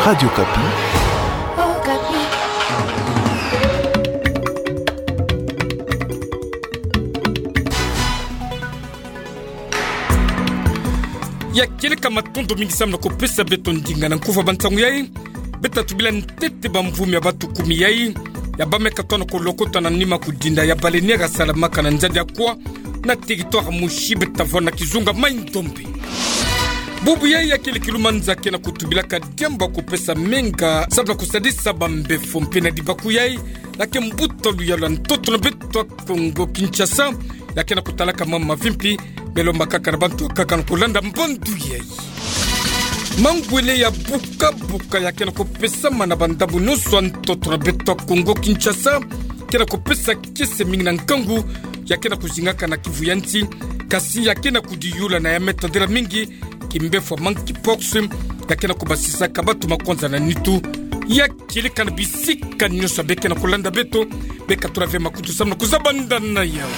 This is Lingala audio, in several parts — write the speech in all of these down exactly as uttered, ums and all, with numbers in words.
Radio Kapi. Oh, Kapi. Ya kile kama tondo mingi samna ko pesa beto ndinga na nkufa bantangu yai beta tubila ntete bamvumi ya batu kumi yai ya bameka tono ko lokota na nima kudinda ya baleniera salamaka na nzadi ya kwa na territoire mushibe tavona kizunga maindombe bubu yai ya kile kilumanza kena kutubila kadiamba ko pesa menga sabna kusadisa bambefo mpena dibaku yai lake mbuto luyalo ntoto na beto Kongo Kinshasa ya kena kutalaka mama vimpi Belo makaka na bantu kaka nkulanda mbandu yei Mangwele ya buka buka ya kena kopesa mana bandabu nusu antoto na beto Kongo Kinshasa kena kopesa kese mingi na nkangu ya kena kuzingaka na Kivu yanti kasi ya kena kudiyula na ya metadera mingi kimbefu wa monkeypox ya kena kubasisa kabatu makonza na nitu ya kilika na bisika nyosa beke na kulanda beto beka turave makutu samna kuzabanda na yao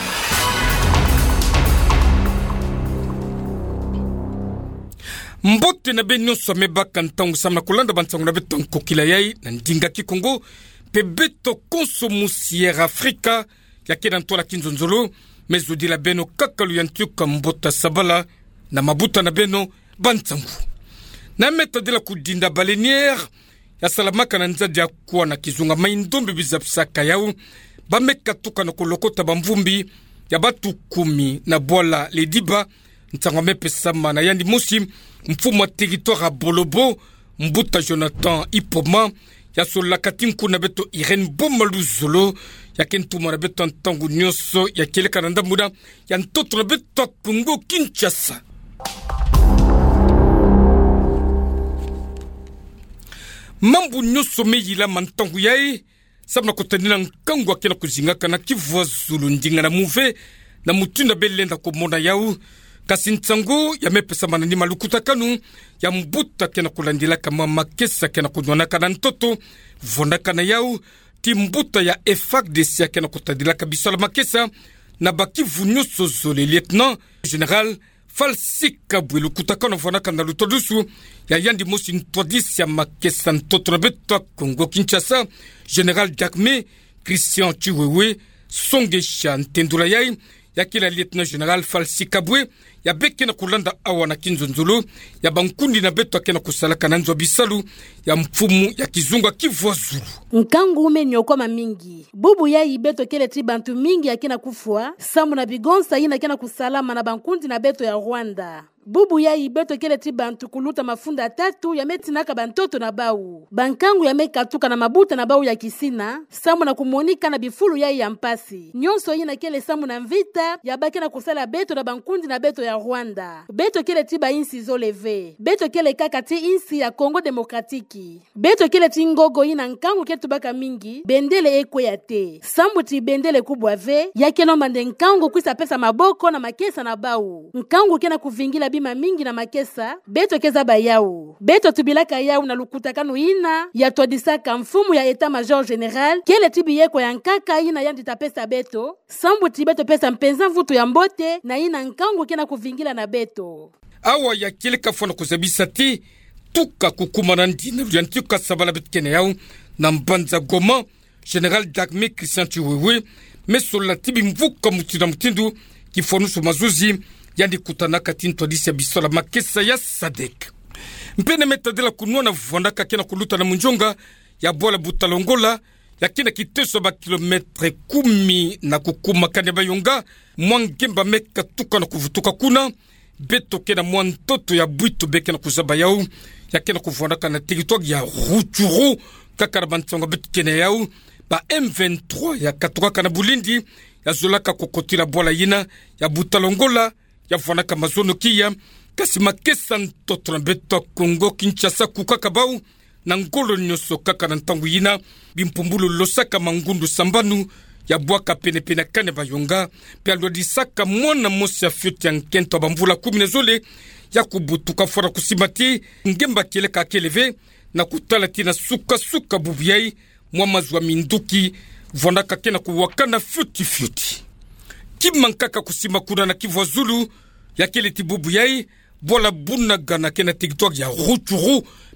Mbote na benyo so mebaka ntangu samna kulanda bantangu na beto nkokila yai na ndinga kikongo pe beto konsomusiere Afrika ya kena ntola kinzonzolo mezodi la beno kakalu yantuka mbota sabala na mabuta na beno bantangu na meta de la kudinda baleniere ya salamaka na nzadi ya kuwa na kizunga maindombe bizapsaka yau bameka tuka na kolokota bamvumbi ya batu kumi na bola lediba ntango mepesa mana yandi musi mfumo wa territoire Bolobo mbuta Jonathan Ipoma ya solakati nkuna beto Irene Bomaluzolo ya kentuma na beto ntangu nyoso ya keleka na ndambuda ya ntoto na beto Kongo Kinshasa mambu nyoso meyila mantangu yai sabna kotanina nkangu akena kuzingaka na Kivu Zulu ndinga na muve na mutunda belenda komona yau kasi ntsango ya mepesa manani malukuta kanu ya mbuta kena kulandila kama makesa kena kunwanaka na ntoto vondaka na yau ti mbuta ya F A C D C kena kutadila kabisala makesa na Bakivu nyoso zole lieutenant general Falsika bwe lukuta kanu vondaka na lutodusu ya yandi mosi ntwadisi ya makesa ntoto na beto Kongo Kinshasa general Jacme Christian Chiwewe Songesha ntendula yai ya kila lieutenant general Falsika bwe ya beke na kulanda awa na kinzonzolo ya bankundi na beto akena kusalaka na nzwa bisalu ya mfumu ya kizunga Kivu Zulu nkangu umenyo kwa mingi bubu ya ibeto kele tri bantu mingi akena kufua samu na bigonsa ina kena kusalama na bankundi na beto ya Rwanda bubu ya ibeto kele tri bantu kuluta mafunda tatu ya metinaka bantoto na bau bankangu ya mekatuka na mabuta na bau ya kisina samu na kumonika na bifulu ya ya mpasi nyonso ina kele samu na mvita ya bake na kusala beto na bankundi na beto ya Rwanda beto kele tiba insi zoleve beto kele kakati insi ya Kongo Demokratiki beto kele tingogo ina nkangu ketu baka mingi bendele ekwe ya te sambu ti bendele kubwa ve ya keno mande nkangu kwisa pesa maboko na makesa na bau nkangu kena kuvingila bima mingi na makesa beto keza bayau beto tubilaka yau na lukuta kanu ina ya twadisaka mfumu ya eta major general kele tibi yeko ya nkaka ina yandi tapesa beto sambu ti beto pesa mpenza mvutu ya mbote na ina nkangu kena kuvingila na beto awa ya kile kafona kuzabisa ti tuka kukumana ndina luyantuka sabala betkene yau na mbanza Goma general Jacme Christian Chiwewe mesola tibi mvuka mutina mutindu kifonusu mazuzi yandi kutanaka tinto disi ya bisola makesa ya Sadek mpene metadela kunwana vondaka kena kuluta na munjonga ya bola butalongola ya kena kiteso ba kilometre kumi na kukuma kane bayonga mwangemba meka tuka na kuvutuka kuna beto kena mwantoto ya buito beke na kuzaba yau ya kena kuvondaka na territoire ya Rutshuru kaka na bantonga beto kene yau ba M vingt-trois ya katuka na Bulindi ya zolaka kokotila bola yina ya butalongola ya vondaka mazono kia kasi makesa ntoto na beto Kongo Kinshasa kukaka bau na ngolo nyoso kaka na ntangu yina bimpumbulu losaka mangundu sambanu ya bwaka pene pene kane bayonga pe alodisaka mwana mosi ya fioti ya nkento bamvula kumi na zole ya kubutuka fora kusimati ngemba keleka keleve na kutala tina suka suka bubiyai mwa mazwa minduki vondaka kena kuwakana fioti fioti kimankaka kusima kuna na Kivu Zulu ya kele tibubu yai bola bunaga na kena territoire ya Rutshuru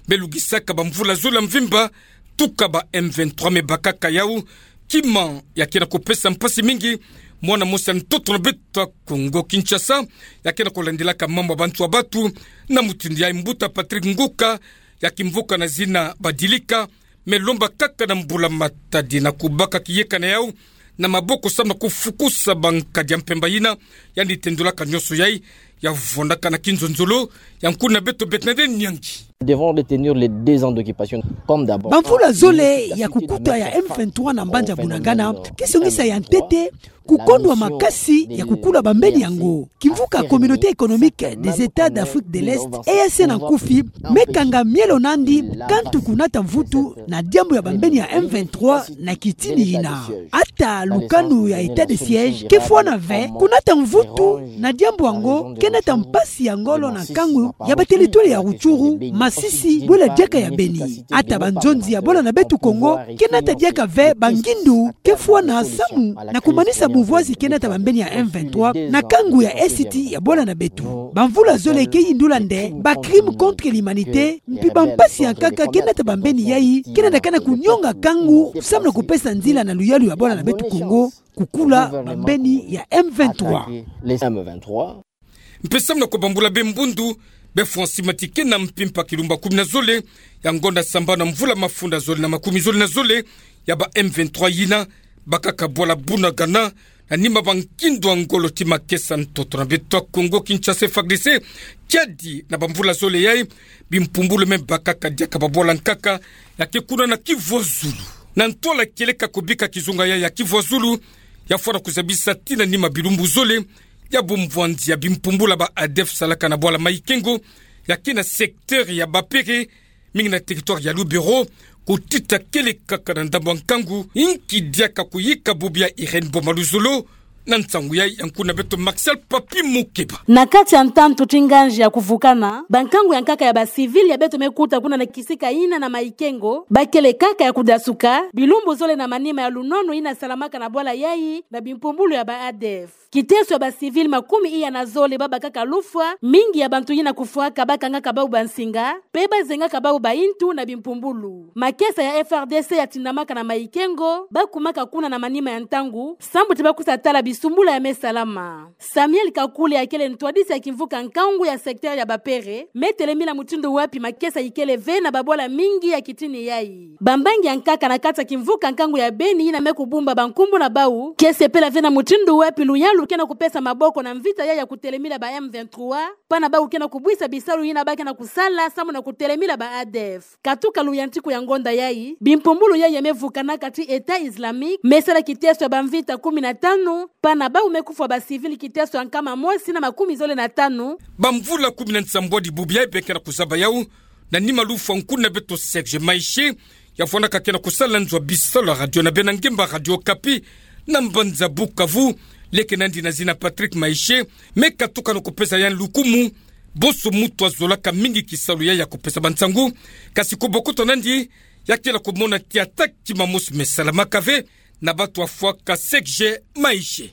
belugisaka bamvula zula mvimba tuka ba M vingt-trois me bakaka yau kima yakina kopesa mpasi mingi mwana musa ntoto na beta Kongo Kinshasa yakina kolandelaka mambo bantu wa batu na mutindi ya mbuta Patrick Nguka yakimvuka na zina badilika melomba kaka na mbula matadi na kubaka kiyeka na yau na maboko samna kufukusa banka ya mpemba yina yani tendulaka nyoso yai ya vondaka na kinzonzolo ya nkuna beto betnade nyangi devant détenir les deux ans d'occupation comme d'abord bamvula zole ya kukuta ya M vingt-trois na mbanja Bunagana kisongisa ya ntete kukondwa makasi ya kukula bambeni yango kimvuka communauté économique des états d'Afrique de l'Est E A C na kufi mekanga mielo nandi kantu kunata mvutu na diambo ya bambeni ya M vingt-trois na kitini ina ata lukanu ya état de siège kifwa na vingt kunata mvutu na diambo yango kenata mpasi ya ngolo na kangu ya batelitole ya Ruchuru Masisi bola diaka ya Beni ata banzonzi ya bola na betu Kongo kenata diaka ve bangindu kifwa na samu na kumanisa buvoizi kenata bambeni ya M vingt-trois na kangu ya S C T ya bola na betu bamvula zole ke yindula nde ba crime contre l'humanité mpi bampasi ya kaka kenata bambeni yai kenata kana kunyonga kangu samna kupesa nzila na luyalu ya bola na betu Kongo kukula bambeni ya M vingt-trois les M vingt-trois mpesamna ko bambula bembundu be Francis Matike na mpimpa kilumba kumi na zole ya ngonda samba na mvula mafunda zole na makumi zole na zole ya ba M vingt-trois yina bakaka bola Bunagana na nima bankindo angolo tima kesa ntoto na beto Kongo Kinshasa F A R D C kiadi na bamvula zole yai bimpumbulu me bakaka diaka babola nkaka ya kekuna na Kivu Zulu na ntola keleka kubika kizunga ya ya Kivu Zulu ya fora kuzabisa tina nima bilumbu zole ya bumvwanzi ya bimpumbula ba A D F salaka na bola Maikengo ya kina secteur ya Bapere mingi na territoire ya Lubero kutita kele kaka na ndambo nkangu inki diaka kuyika bubia Irene Bomaluzolo na nsangu ya yankuna beto Marcel Papi Mukeba na kati ya ntantu tinganji ya kuvukana bankangu ya nkaka ya basivili ya beto mekuta kuna na kisika ina na Maikengo bakele kaka ya kudasuka bilumbu zole na manima ya lunono ina salamaka na bola yai na bimpumbulu ya ba A D F kiteso ya basivili makumi iya na zole baba kaka lufwa mingi ya bantu yina kufuaka bakanga kabau bansinga peba zenga kabau baintu na bimpumbulu makesa ya F R D C ya tindamaka na Maikengo bakumaka kuna na manima ya ntangu sambu tibakusa tala bisumbula ya mesalama Samuel Kakule akele ntwadisi ya kimvuka nkangu ya sekter ya Bapere metelemila mutindo wapi makesa ikele ve na babola mingi ya kitini yai bambangi ya nkaka na kata kimvuka nkangu ya Beni ina mekubumba bankumbu na bau kese pela ve na mutindo wapi luyalu kena kupesa maboko na mvita yaya kutelemila ba M vingt-trois pana bau kena kubwisa bisalu ina baki na kusala samu na kutelemila ba A D F katuka luyantiku ya ngonda yai bimpumbulu yai yamevukana kati eta islamique mesala kiteso ya bamvita kumi na tano pana bau mekufa ba civil kiteso ankama mosi na makumi zole na tano bamvula kumi na nsambwa di bubia ibekena kusaba yau na nima lufa nkuna beto Serge Maishe yafona kakena kusala nzwa bisalo radio na benangemba Radio Kapi na mbanza Bukavu leke nandi na zina Patrick Maishe meka tuka no kupesa yan lukumu boso mutu azolaka mingi kisalu ya ya kupesa bansangu kasi kubokoto nandi yakela kumona tiataki mamusu mesalama kave na batu afwaka Serge Maishe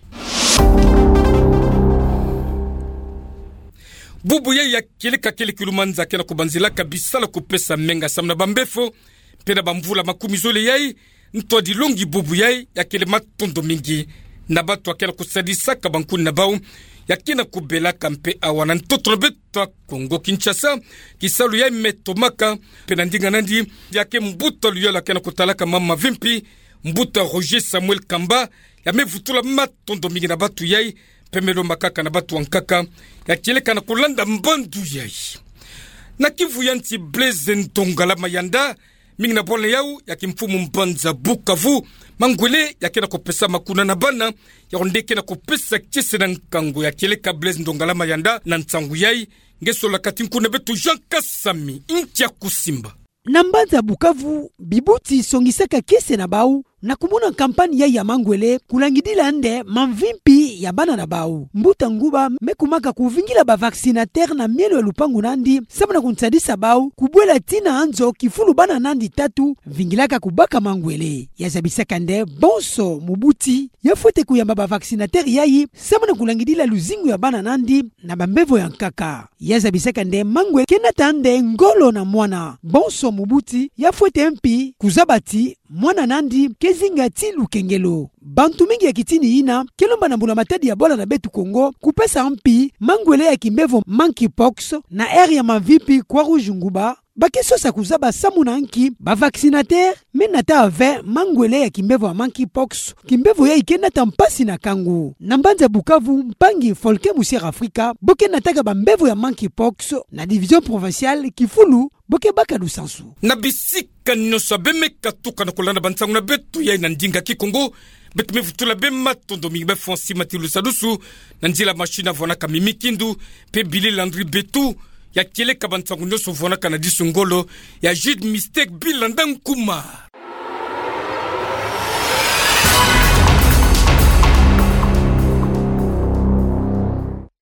bubu ya ya keleka kele kilumanza kena kubanzila kabisa la kupesa menga samna bambefo pena bamvula makumi zole yai ntwadi longi bubu yai ya kele matondo mingi na batu akela kusadisa kabankuni na bau yakina kubela kampe awana ntoto beta Kongo Kinshasa kisalu ya metomaka pena ndinga nandi yake mbuto liyo lakena kutalaka mama vimpi mbuto Roger Samuel Kamba ya mevutula matondo mingi na batu yai pemelo makaka na batu wankaka yakeleka na kulanda mbandu yai na Kivu yanti Blaise Ntongala Mayanda mingi na bola yau yakimfumu mbanza Bukavu mangwele yakena kopesa makuna na bana yaondeke na kopesa kese na nkango yakeleka Blaise Ntongala Mayanda na nsangu yai ngesola kati nkuna betu Jean Kasami intia kusimba na mbanza Bukavu bibuti songisaka kese na bau na kumuna kampani ya ya mangwele kulangidila nde mamvimpi ya bana na bau mbuta nguba mekumaka kuvingila ba vaccinateur na mielo ya lupangu nandi sabana kunsadisa bau kubwela tina anzo kifulu bana nandi tatu vingilaka kubaka mangwele yazabisaka nde bonso mubuti yafuete kuyamba ba vaccinateur yayi sabana kulangidila luzingu ya bana nandi na bambevo ya nkaka yazabisaka nde mangwe kenata nde ngolo na mwana bonso mubuti yafuete mpi kuzabati mwana nandi kezinga ti lukengelo bantu mingi ya kitini ina kelomba na mbula matadi ya bola na betu Kongo kupesa mpi mangwele ya kimbevo monkeypox na area ya mavipi kwa rujunguba bakisosa kuzaba samu na nki ba vaccinateur menata ave mangwele ya kimbevo ya monkeypox kimbevo ya ikenda tampasi na kangu na mbanza Bukavu mpangi Folke Musier Afrika boke nataka bambevo ya monkeypox na division provinciale Kifulu boke baka dusansu na bisika nyonso abemeka tuka na kolanda bansangu na betu ya inandinga kikongo betu mevutula bema tondo mingi befonsi matilu sadusu na njila machina vona kamimi kindu pe Billy Landry betu ya kiele kabansangu nyonso vona kanadisu ngolo ya Jude Mistake Bilandankuma.